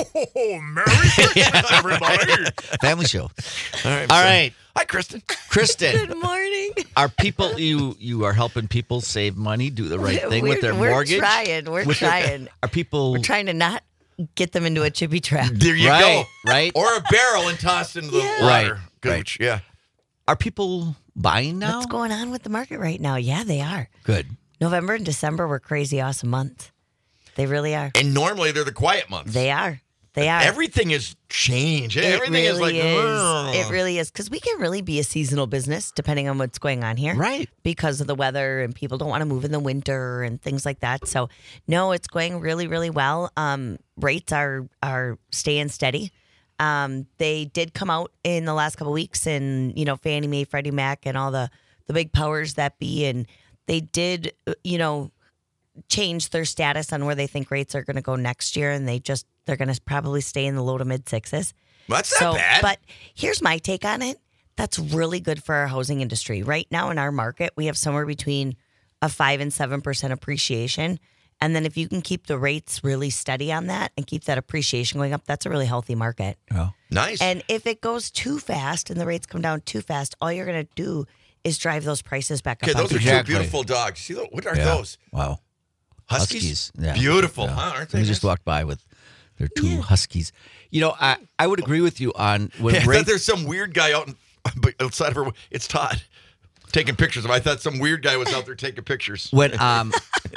K: Oh, Merry Christmas, everybody.
E: Family show.
D: All right.
E: All
D: so-
E: right,
D: Hi, Kristen.
E: Kristen.
I: Good morning.
E: Are people you you are helping people save money, do the right thing with
I: We're-
E: their
I: we're
E: mortgage?
I: trying, we're
E: With their-
I: trying.
E: Are people
I: We're trying to not get them into a chippy trap.
D: There you
E: right?
D: go.
E: Right?
D: Or a barrel and tossed into the
I: Yeah.
D: water.
E: Right,
D: Gooch. Yeah.
E: Are people buying now?
I: What's going on with the market right now? Yeah, they are.
E: Good.
I: November and December were crazy awesome months. They really are.
D: And normally they're the quiet months.
I: They are. They are.
D: Everything is changed.
I: It
D: Everything
I: really
D: is like. "Ugh."
I: It really is because we can really be a seasonal business depending on what's going on here,
E: Right.
I: Because of the weather and people don't want to move in the winter and things like that. So, no, it's going really, really well. Um, rates are are staying steady. Um, they did come out in the last couple of weeks, and you know, Fannie Mae, Freddie Mac, and all the the big powers that be, and they did, uh, you know, change their status on where they think rates are going to go next year, and they just they're going to probably stay in the low to mid sixes.
D: That's
I: So,
D: not bad.
I: but here's my take on it. That's really good for our housing industry. Right now in our market, we have somewhere between a five and seven percent appreciation. And then if you can keep the rates really steady on that and keep that appreciation going up, that's a really healthy market.
E: Oh.
D: nice.
I: And if it goes too fast and the rates come down too fast, all you're going to do is drive those prices back up.
D: okay, those are
E: Exactly.
D: two beautiful dogs. See, tho- what are
E: Yeah.
D: those?
E: Wow.
D: Huskies.
E: Yeah.
D: Beautiful,
E: Yeah.
D: huh? Aren't they?
E: Somebody just
D: nice?
E: walked by with their two huskies. You know, I, I would agree with you on when
D: Yeah, I
E: rate-
D: thought there's some weird guy out in, outside of her. It's Todd taking pictures of him. I thought some weird guy was out there taking pictures.
E: when um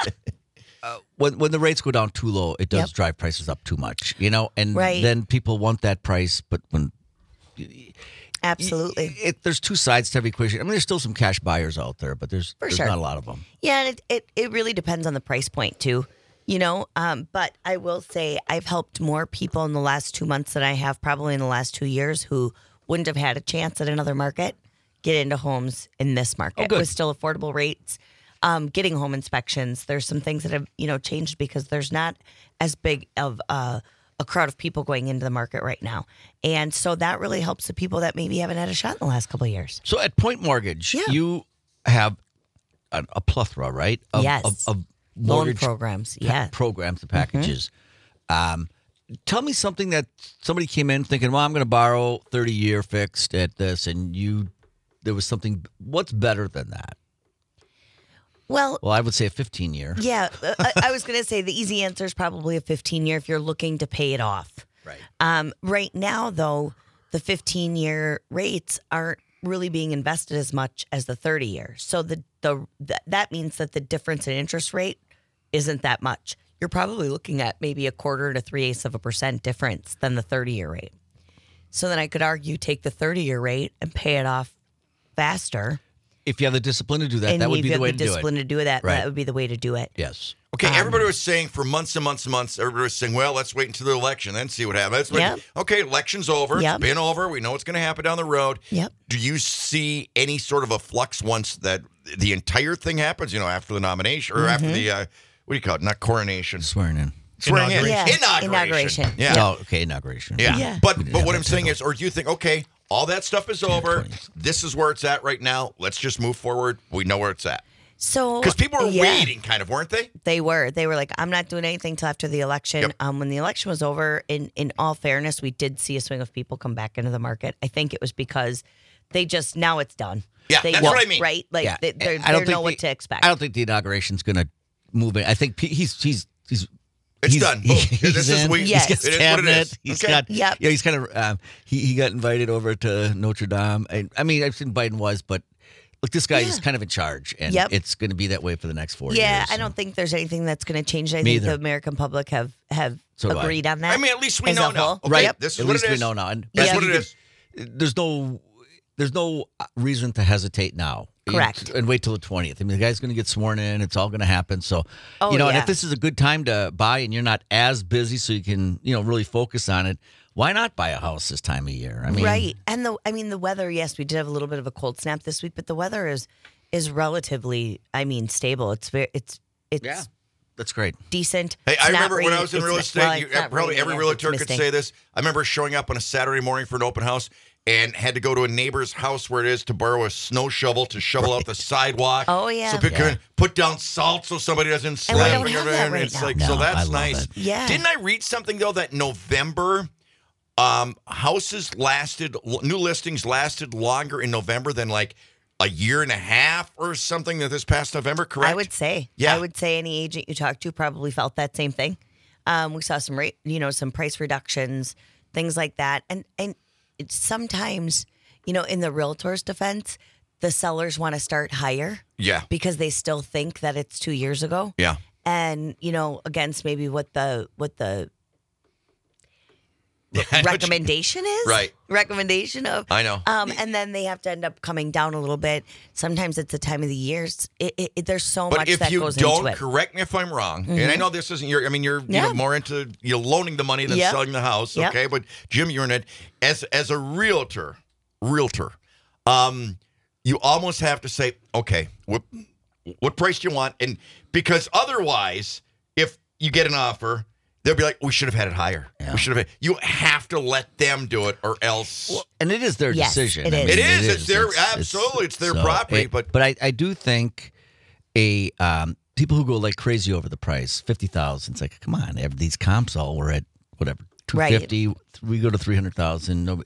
E: uh, when when the rates go down too low, it does
I: Yep.
E: drive prices up too much. You know, and
I: Right.
E: then people want that price, but when
I: Absolutely.
E: it, there's two sides to every equation. I mean, there's still some cash buyers out there, but there's
I: For
E: there's
I: sure.
E: not a lot of them.
I: Yeah, and it, it, it really depends on the price point too, you know. Um, but I will say I've helped more people in the last two months than I have probably in the last two years who wouldn't have had a chance at another market get into homes in this market
E: good.
I: with still affordable rates. Um, getting home inspections. There's some things that have you know changed because there's not as big of a, a crowd of people going into the market right now, and so that really helps the people that maybe haven't had a shot in the last couple of years.
E: So at Point Mortgage,
I: Yeah.
E: you have a, a plethora, right? Of,
I: Yes.
E: Of, of
I: Loan
E: mortgage
I: programs,
E: pa-
I: yeah.
E: programs, the packages. Um, tell me something that somebody came in thinking, well, I'm going to borrow thirty year fixed at this, and you, there was something. What's better than that?
I: Well,
E: Well, I would say a fifteen year.
I: yeah, uh, I, I was going to say the easy answer is probably a fifteen year if you're looking to pay it off.
E: Right.
I: Um, right now, though, the fifteen year rates aren't really being invested as much as the thirty year. So the, the, the that means that the difference in interest rate isn't that much. You're probably looking at maybe a quarter to three eighths of a percent difference than the thirty year rate. So then I could argue take the thirty year rate and pay it off faster.
E: If you have the discipline to do that,
I: and
E: that would
I: if
E: be
I: you
E: the
I: have
E: way
I: the
E: to do
I: discipline
E: it.
I: to do that,
E: Right.
I: that would be the way to do it.
E: Yes.
D: Okay,
I: Um,
D: everybody was saying for months and months and months, everybody was saying, well, let's wait until the election, then see what happens. Let's wait-
I: Yep.
D: Okay, election's over.
I: Yep.
D: It's been over. We know what's going to happen down the road.
I: Yep.
D: Do you see any sort of a flux once that the entire thing happens, you know, after the nomination or after
I: Mm-hmm.
D: the, uh, what do you call it, not coronation?
E: Swearing in.
D: Swearing in.
F: Inauguration.
I: Yeah,
D: Inauguration.
I: inauguration.
D: Yeah.
E: Oh, okay, inauguration.
D: Yeah.
I: Yeah.
D: But
E: We didn't
D: but
E: have
D: what
E: that
D: I'm saying
E: type
D: is, or do you think, okay, all that stuff is over.
E: twenties.
D: This is where it's at right now. Let's just move forward. We know where it's at.
I: So
D: Because people were
I: yeah,
D: waiting, kind of, weren't they?
I: They were. They were like, I'm not doing anything till after the election.
D: Yep.
I: Um, when the election was over, in in all fairness, we did see a swing of people come back into the market. I think it was because they just now it's done.
D: Yeah,
I: they,
D: that's what I mean.
I: Right? Like
E: Yeah.
I: they, they're,
E: I don't
I: they know
E: think
I: what
E: the-
I: to expect.
E: I don't think the inauguration's going to move it. I think pe- he's he's he's.
D: It's
E: he's,
D: done. Boom.
E: He's
D: This is
E: in.
D: we-
I: Yes.
E: He's got
D: It is what it
E: cabinet.
D: is.
E: He's
D: Okay.
E: got.
I: Yep.
E: Yeah, he's kind of. Um, he he got invited over to Notre Dame. And, I mean, I've seen Biden was, but look, this guy is
I: Yeah.
E: kind of in charge, and
I: Yep.
E: it's going to be that way for the next four
I: yeah,
E: years.
I: I don't think there's anything that's going to change. I
E: Me
I: think the
E: either.
I: American public have have
E: So do I.
I: agreed on that.
D: I mean, at least we
I: as
D: know
I: a
D: now.
I: whole.
D: Okay,
E: Right.
D: this is
E: At
D: what
E: least
D: it
E: we
D: is.
E: know now. And
D: That's
I: Yeah.
D: what it is.
E: There's no, there's no reason to hesitate now.
I: Correct.
E: And, and wait till the twentieth. I mean, the guy's going to get sworn in. It's all going to happen. So,
I: Oh,
E: you know, and
I: yeah.
E: if this is a good time to buy and you're not as busy, so you can, you know, really focus on it, why not buy a house this time of year? I mean,
I: right. And the I mean the weather, yes, we did have a little bit of a cold snap this week, but the weather is is relatively, I mean, stable. It's very it's it's
E: Yeah, that's great.
I: decent.
D: Hey,
I: It's
D: I
I: not
D: remember when I
I: raining.
D: was in
I: It's
D: real
I: not-
D: estate,
I: well,
D: you,
I: it's not
D: probably
I: raining
D: every
I: yet,
D: realtor
I: it's
D: could
I: misting.
D: say this. I remember showing up on a Saturday morning for an open house and had to go to a neighbor's house where it is to borrow a snow shovel to shovel out the sidewalk.
I: Oh, yeah.
D: So people
E: Yeah.
D: can put down salt so somebody doesn't
I: And we
D: slap.
I: don't
D: and
I: have that
D: everything.
I: right
D: It's
I: now.
D: like,
E: No,
D: so
E: I
D: that's
E: love
D: nice.
E: it.
I: Yeah.
D: Didn't I read something though that November um, houses lasted, new listings lasted longer in November than like a year and a half or something that this past November, correct?
I: I would say.
D: Yeah.
I: I would say any agent you talked to probably felt that same thing. Um, we saw some rate, you know, some price reductions, things like that. And and it's sometimes, you know, in the realtor's defense, the sellers want to start higher
D: Yeah.
I: because they still think that it's two years ago.
D: Yeah.
I: And, you know, against maybe what the what the
D: Yeah, I know what you-
I: recommendation is.
D: Right.
I: Recommendation of
D: I know.
I: Um, and then they have to end up coming down a little bit. Sometimes it's the time of the year. It's- It, it, it, there's so
D: But
I: much
D: if
I: that
D: you
I: goes
D: don't,
I: into it.
D: correct me if I'm wrong, and I know this isn't your, I mean, you're you
I: Yeah.
D: know, more into you know, loaning the money than
I: Yep.
D: selling the house,
I: Yep.
D: okay? But Jim, you're in it. As, as a realtor, realtor, um, you almost have to say, okay, what, what price do you want? And because otherwise, if you get an offer, they'll be like, we should have had it higher.
E: Yeah.
D: We should have. You have to let them do it, or else.
E: And it is their
I: Yes,
E: decision.
I: it
E: I
I: is.
E: mean,
D: It is. It's their- absolutely, it's their property,
E: it-
D: but-
E: but I, I do think a um, people who go like crazy over the price, fifty thousand. It's like, come on, every, these comps all were at whatever two
I: Right.
E: fifty. We go to three hundred thousand. No,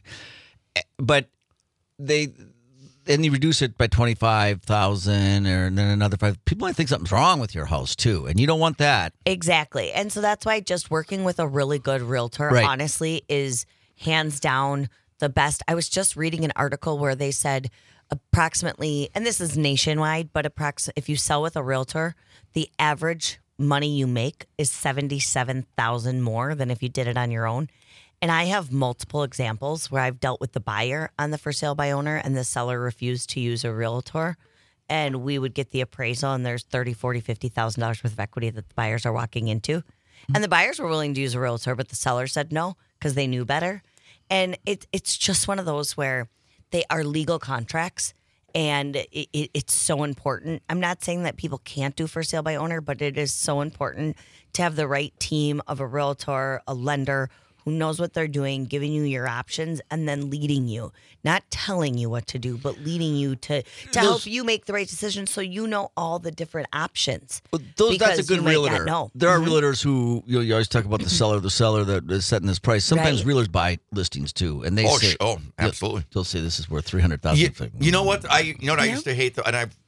E: but they. And you reduce it by twenty five thousand, or then another five. People might think something's wrong with your house too, and you don't want that.
I: Exactly. And so that's why just working with a really good realtor,
E: Right.
I: honestly, is hands down the best. I was just reading an article where they said approximately, and this is nationwide, but approx- if you sell with a realtor, the average money you make is seventy-seven thousand more than if you did it on your own. And I have multiple examples where I've dealt with the buyer on the for sale by owner and the seller refused to use a realtor. And we would get the appraisal and there's thirty, forty, fifty thousand dollars worth of equity that the buyers are walking into. And the buyers were willing to use a realtor, but the seller said no because they knew better. And it, it's just one of those where they are legal contracts and it, it, it's so important. I'm not saying that people can't do for sale by owner, but it is so important to have the right team of a realtor, a lender who knows what they're doing, giving you your options, and then leading you. Not telling you what to do, but leading you to, to help you make the right decision so you know all the different options.
E: Well, those, that's a
I: Because
E: good
I: you might not
E: realtor.
I: know.
E: There are
I: Mhm.
E: realtors who you, know, you always talk about the seller, the seller that is setting this price. Sometimes
I: Right.
E: realtors buy listings too, and they
D: Oh,
E: say,
D: sh- oh, absolutely.
E: They'll say this is worth three hundred thousand.
D: You, you know what? I you know what I used to hate, though, and I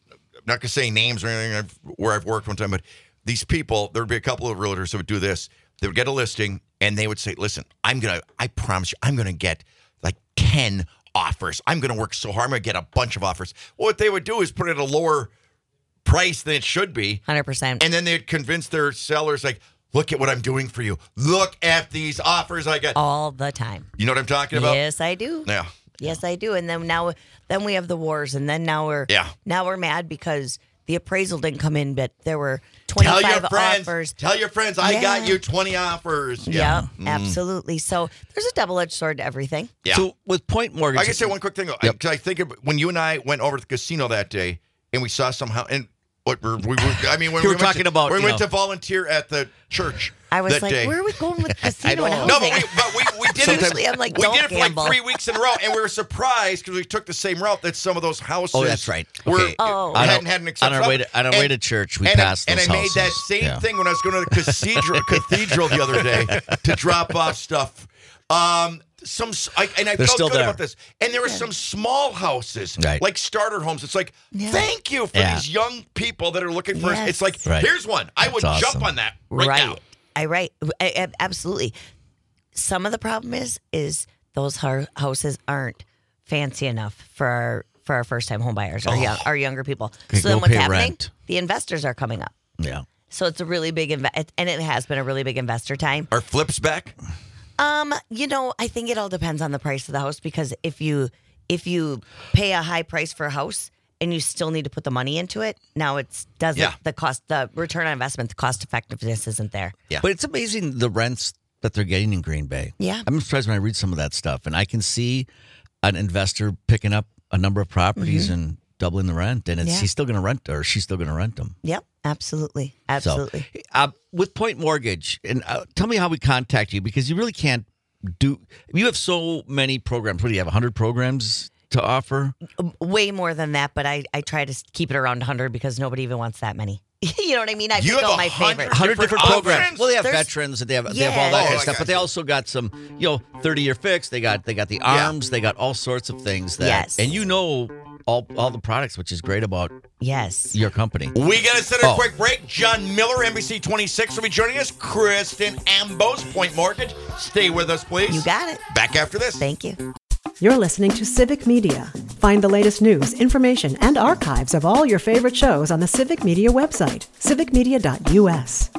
D: not gonna say names or anything I've, where I've worked one time, but these people, there would be a couple of realtors that would do this. They would get a listing and they would say, "Listen, I'm gonna, I promise you, I'm gonna get like ten offers. I'm gonna work so hard. I'm gonna get a bunch of offers." Well, what they would do is put it at a lower price than it should be,
I: one hundred percent.
D: and then they'd convince their sellers, like, "Look at what I'm doing for you. Look at these offers I got."
I: All the time.
D: You know what I'm talking about?
I: Yes, I do.
D: Yeah.
I: Yes, I do. And then now, then we have the wars, and then now we're
D: Yeah.
I: now we're mad because the appraisal didn't come in, but there were
D: Tell
I: twenty-five
D: your friends.
I: offers.
D: Tell your friends. I
I: Yeah.
D: got you twenty offers.
I: Yeah,
D: Mm.
I: absolutely. So there's a double-edged sword to everything.
D: Yeah.
E: So with Point Mortgage,
D: I can say one quick thing. Though.
E: Yep.
D: I, 'cause I think of, when you and I went over to the casino that day, and we saw somehow, and what we, we, we I mean, when
E: You
D: we
E: were
D: went
E: talking
D: to,
E: about,
D: when we
E: you
D: went
E: know.
D: to volunteer at the church.
I: I was
D: that
I: like,
D: day.
I: where are we going with casino and
E: know.
I: housing?
D: No, but we, but we, we did it.
I: Usually I'm like,
D: we
I: don't
D: did it for
I: gamble.
D: like three weeks in a row, and we were surprised because we took the same route that some of those houses.
E: Oh, that's right.
D: Were,
E: Okay.
I: Oh.
E: On
D: hadn't
E: our-
D: had an
E: on
D: exception.
E: our way to on our
D: And-
E: way to church, we
D: and,
E: passed
D: and
E: those
D: I made that
E: houses.
D: same
E: Yeah.
D: thing when I was going to the cathedral, cathedral the other day to drop off stuff. Um, some I, and I
E: They're
D: felt
E: still
D: good
E: there.
D: about this. And there were some small houses,
E: Right.
D: like starter homes. It's like,
I: Yeah.
D: thank you for
E: Yeah.
D: these young people that are looking for.
I: Yes.
D: It's like,
E: Right.
D: here's one. I would
E: That's
D: jump
E: awesome.
D: on that right, now.
I: I right. I, I- absolutely. Some of the problem is is those hou- houses aren't fancy enough for our for our first time home buyers or young, our younger people.
E: Okay,
I: so then
E: go
I: what's
E: pay
I: happening?
E: rent.
I: The investors are coming up.
E: Yeah.
I: So it's a really big inve- and it has been a really big investor time.
D: Are flips back?
I: Um, you know, I think it all depends on the price of the house because if you if you pay a high price for a house and you still need to put the money into it, now it's doesn't
D: Yeah.
I: the cost the return on investment, the cost effectiveness isn't there.
D: Yeah.
E: But it's amazing the rents that they're getting in Green Bay.
I: Yeah.
E: I'm surprised when I read some of that stuff, and I can see an investor picking up a number of properties and doubling the rent, and it's
I: Yeah.
E: he's still going to rent or she's still going to rent them.
I: Yep, absolutely.
E: So,
I: Absolutely.
E: uh, with Point Mortgage, and uh, tell me how we contact you because you really can't do. You have so many programs. What do you have? one hundred programs to offer?
I: Way more than that, but I, I try to s- keep it around one hundred because nobody even wants that many. You know what I mean? I
D: You
I: pick
D: have
I: out
D: a
I: my
D: hundred?
I: favorite.
E: one hundred different,
D: Different
E: programs.
D: options?
E: Well, they have
I: There's-
E: veterans, and they have they have all that
I: Yeah.
E: kind
D: Oh,
E: of
D: I
E: stuff.
D: got
E: But they
D: you.
E: also got some, you know, thirty year fix. They got they got the arms. They got all sorts of things. That,
I: Yes.
E: And you know all all the products, which is great about
I: Yes.
E: your company.
D: We got to set a
E: Oh.
D: quick break. John Miller, N B C twenty-six, will be joining us. Kristen Ambos, Point Mortgage. Stay with us, please.
I: You got it.
D: Back after this.
I: Thank you.
H: You're listening to Civic Media. Find the latest news, information, and archives of all your favorite shows on the Civic Media website, civic media dot U S.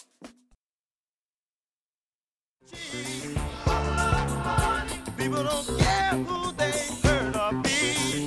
C: People don't care who they heard of me.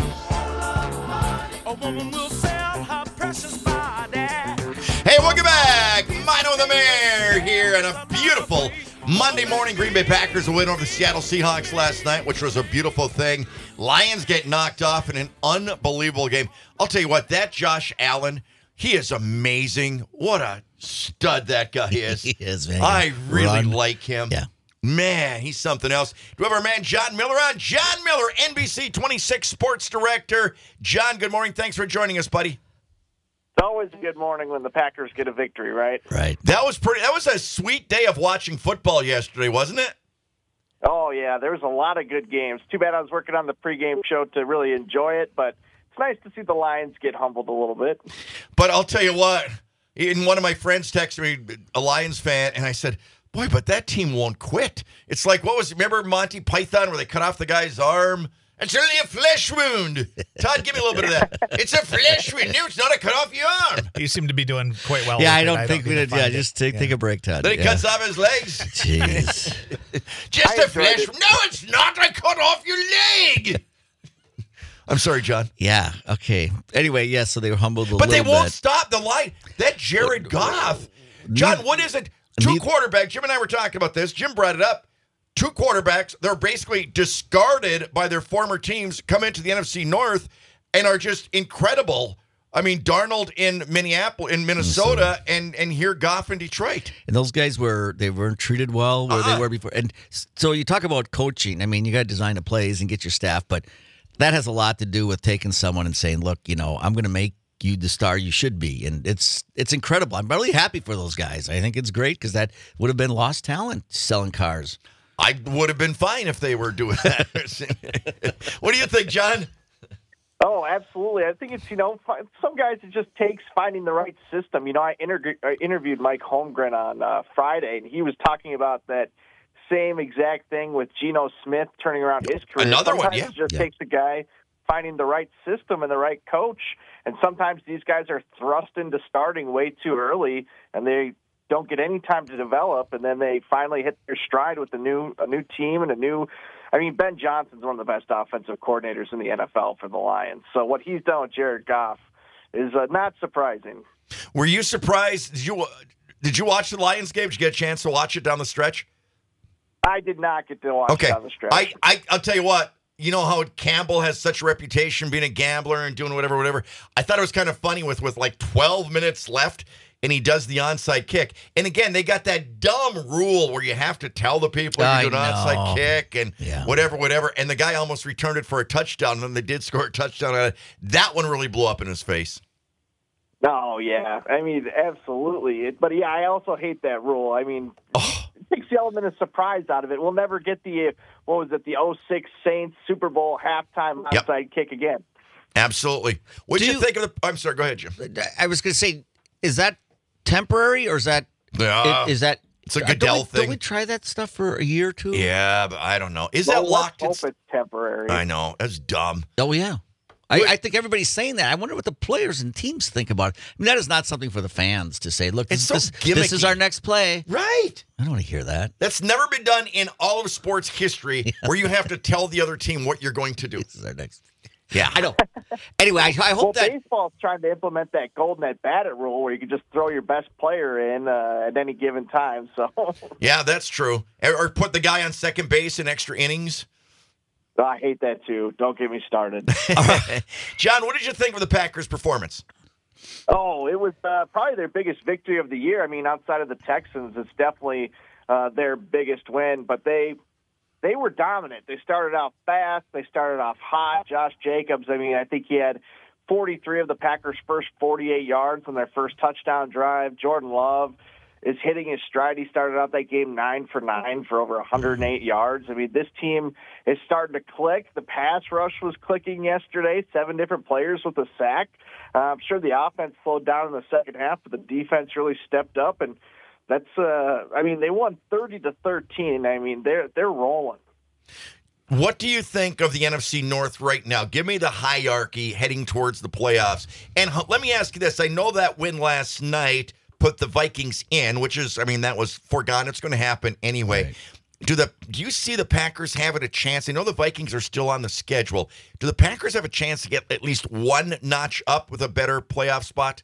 C: A woman will sell her precious body.
D: Hey, welcome back. Mino the Mayor here on a beautiful Monday morning. Green Bay Packers win over the Seattle Seahawks last night, which was a beautiful thing. Lions get knocked off in an unbelievable game. I'll tell you what, that Josh Allen, he is amazing. What a stud that guy is.
E: He is, man.
D: I really
E: Run.
D: like him.
E: Yeah.
D: Man, he's something else. Do we have our man John Miller on? John Miller, N B C twenty-six Sports Director. John, good morning. Thanks for joining us, buddy.
M: It's always a good morning when the Packers get a victory, right?
E: Right.
D: That was pretty. That was a sweet day of watching football yesterday, wasn't it?
M: Oh, yeah, there was a lot of good games. Too bad I was working on the pregame show to really enjoy it, but it's nice to see the Lions get humbled a little bit.
D: But I'll tell you what. And one of my friends texted me, a Lions fan, and I said, "Boy, but that team won't quit." It's like, what was? Remember Monty Python where they cut off the guy's arm? It's only a flesh wound. Todd, give me a little bit of that. It's a flesh wound. No, it's not a cut off your arm.
F: You seem to be doing quite well.
E: Yeah,
F: with
E: I
F: it.
E: don't think
F: need
E: we
F: to
E: did. Yeah,
F: find it.
E: just take
F: Yeah.
E: take a break, Todd.
D: Then he
E: Yeah.
D: cuts off his legs.
E: Jeez.
D: Just
M: I
D: a
M: enjoyed
D: flesh
M: it.
D: wound. No, it's not. I cut off your leg. I'm sorry, John.
E: Yeah. Okay. Anyway, yeah. So they were humbled a
D: But they
E: little
D: won't
E: bit.
D: stop the line. That Jared Goff. John, what is it? Two
E: Neith-
D: quarterbacks. Jim and I were talking about this. Jim brought it up. Two quarterbacks. They're basically discarded by their former teams, come into the N F C North, and are just incredible. I mean, Darnold in Minneapolis, in Minnesota, and and here Goff in Detroit.
E: And those guys were they weren't treated well where
D: Uh-uh.
E: they were before. And s- so you talk about coaching. I mean, you got to design the plays and get your staff, but that has a lot to do with taking someone and saying, "Look, you know, I'm going to make you the star you should be." And it's it's incredible. I'm really happy for those guys. I think it's great because that would have been lost talent selling cars.
D: I would have been fine if they were doing that. What do you think, John?
M: Oh, absolutely. I think it's, you know, fi- some guys it just takes finding the right system. You know, I, inter- I interviewed Mike Holmgren on uh, Friday, and he was talking about that same exact thing with Geno Smith turning around his career.
D: Another one,
M: sometimes
D: yeah.
M: it just
D: Yeah.
M: takes a guy finding the right system and the right coach. And sometimes these guys are thrust into starting way too early, and they don't get any time to develop, and then they finally hit their stride with a new a new team and a new – I mean, Ben Johnson's one of the best offensive coordinators in the N F L for the Lions. So what he's done with Jared Goff is uh, not surprising.
D: Were you surprised? Did you, did you watch the Lions game? Did you get a chance to watch it down the stretch?
M: I did not get to watch
D: Okay.
M: it on the stretch.
D: I, I, I'll tell you what. You know how Campbell has such a reputation being a gambler and doing whatever, whatever. I thought it was kind of funny with, with like twelve minutes left, and he does the onside kick. And again, they got that dumb rule where you have to tell the people
E: I
D: you do an
E: know.
D: onside kick and
E: Yeah.
D: whatever, whatever. And the guy almost returned it for a touchdown, and then they did score a touchdown on it. That one really blew up in his face.
M: Oh, yeah. I mean, absolutely. It, but, yeah, I also hate that rule. I mean,
D: Oh.
M: it takes the element of surprise out of it. We'll never get the, uh, what was it, the oh six Saints Super Bowl halftime
D: Yep.
M: onside kick again.
D: Absolutely. What
E: Do
D: did you
E: you-
D: think of the? I'm sorry. Go ahead, Jim.
E: I was going to say, is that temporary or is that
D: Yeah.
E: is that
D: It's a
E: don't we-
D: Goodell
E: Don't
D: thing.
E: we try that stuff for a year or two?
D: Yeah, but I don't know. Is
M: Well,
D: that locked?
M: let's hope it's temporary.
D: I know. That's dumb.
E: Oh yeah. I,
D: Wait.
E: I think everybody's saying that. I wonder what the players and teams think about it. I mean, that is not something for the fans to say, look,
D: It's
E: this,
D: so
E: this, this is
D: gimmicky.
E: our next play.
D: Right.
E: I don't want to hear that.
D: That's never been done in all of sports history where you have to tell the other team what you're going to do.
E: This is our next.
D: Yeah.
E: I know. Anyway, I, I hope
M: Well,
E: that.
M: baseball's trying to implement that golden at bat it rule where you can just throw your best player in uh, at any given time. So
D: Yeah, that's true. Or or put the guy on second base in extra innings.
M: I hate that too. Don't get me started.
D: John, what did you think of the Packers' performance?
M: Oh, it was uh, probably their biggest victory of the year. I mean, outside of the Texans, it's definitely uh, their biggest win. But they they were dominant. They started out fast. They started off hot. Josh Jacobs, I mean, I think he had forty-three of the Packers' first forty-eight yards on their first touchdown drive. Jordan Love is hitting his stride. He started out that game nine for nine for over one hundred eight yards. I mean, this team is starting to click. The pass rush was clicking yesterday, seven different players with a sack. Uh, I'm sure the offense slowed down in the second half, but the defense really stepped up, and that's, uh, I mean, they won thirty to thirteen. I mean, they're they're rolling.
D: What do you think of the N F C North right now? Give me the hierarchy heading towards the playoffs. And h- let me ask you this. I know that win last night put the Vikings in, which is, I mean, that was foregone. It's going to happen anyway.
E: Right.
D: Do the do you see the Packers having a chance? I know the Vikings are still on the schedule. Do the Packers have a chance to get at least one notch up with a better playoff spot?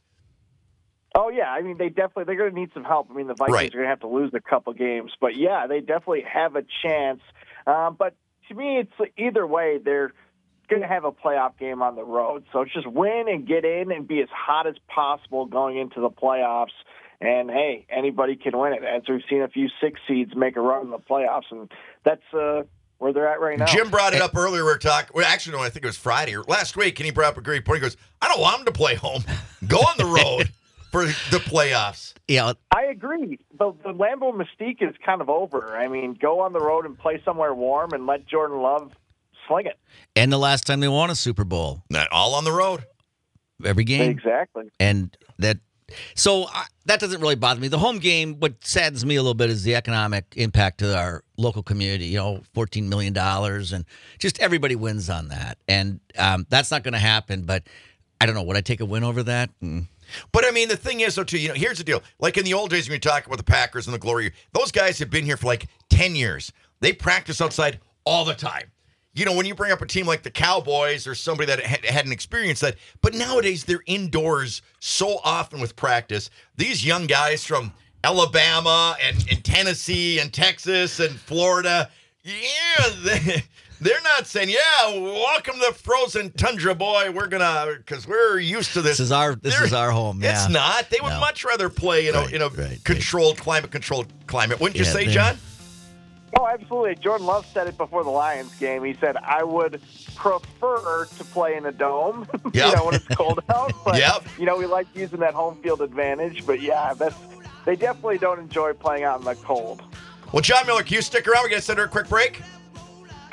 M: Oh, yeah. I mean, they definitely, they're going to need some help. I mean, the Vikings
D: Right.
M: are going to have to lose a couple games. But, yeah, they definitely have a chance. Um, but to me, it's either way, they're going to have a playoff game on the road. So it's just win and get in and be as hot as possible going into the playoffs. And, hey, anybody can win it, as we've seen a few six seeds make a run in the playoffs. And that's uh, where they're at right now.
D: Jim brought it up earlier. We were talking. Well, actually, no, I think it was Friday or last week, and he brought up a great point. He goes, "I don't want them to play home. Go on the road for the playoffs."
E: Yeah.
M: I agree. The, the Lambeau mystique is kind of over. I mean, go on the road and play somewhere warm and let Jordan Love sling it.
E: And the last time they won a Super Bowl,
D: Not all on the road.
E: every game.
M: Exactly.
E: And that, so uh, that doesn't really bother me. The home game, what saddens me a little bit is the economic impact to our local community. You know, fourteen million dollars, and just everybody wins on that. And um, that's not going to happen. But I don't know. Would I take a win over that? Mm.
D: But I mean, the thing is, though, too, you know, here's the deal. Like in the old days when you talk about the Packers and the glory, those guys have been here for like ten years. They practice outside all the time. You know, when you bring up a team like the Cowboys or somebody that had, hadn't experienced that, but nowadays they're indoors so often with practice. These young guys from Alabama and, and Tennessee and Texas and Florida, yeah, they, they're not saying, yeah, welcome to the frozen tundra, boy. We're going to, because we're used to this.
E: This is our this
D: They're-
E: is our home. Yeah.
D: It's not. They would
E: No.
D: much rather play in a,
E: Right,
D: in a
E: right,
D: controlled climate, controlled climate. Wouldn't you
E: Yeah,
D: say,
E: they're-
D: John?
M: Oh, absolutely. Jordan Love said it before the Lions game. He said, I would prefer to play in a dome,
D: Yep.
M: you know, when it's cold out. But,
D: Yep.
M: you know, we like using that home field advantage. But, yeah, that's they definitely don't enjoy playing out in the cold.
D: Well, John Miller, can you stick around? We're going to send her a quick break.
M: Sure.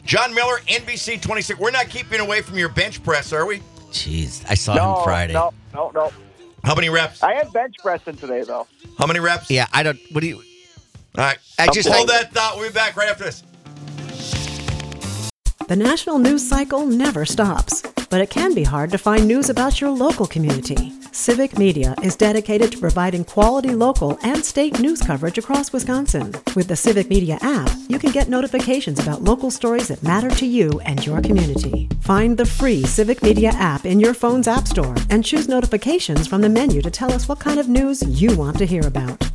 D: John Miller, N B C twenty-six. We're not keeping away from your bench press, are we?
E: Jeez, I saw
M: no,
E: him Friday.
M: No, no, no.
D: How many reps?
M: I had bench pressing today, though.
D: How many reps?
E: Yeah, I don't. What do you?
D: All right.
E: I just
D: hold that thought. We'll be back right after this.
H: The national news cycle never stops, but it can be hard to find news about your local community. Civic Media is dedicated to providing quality local and state news coverage across Wisconsin. With the Civic Media app, you can get notifications about local stories that matter to you and your community. Find the free Civic Media app in your phone's app store and choose notifications from the menu to tell us what kind of news you want to hear about.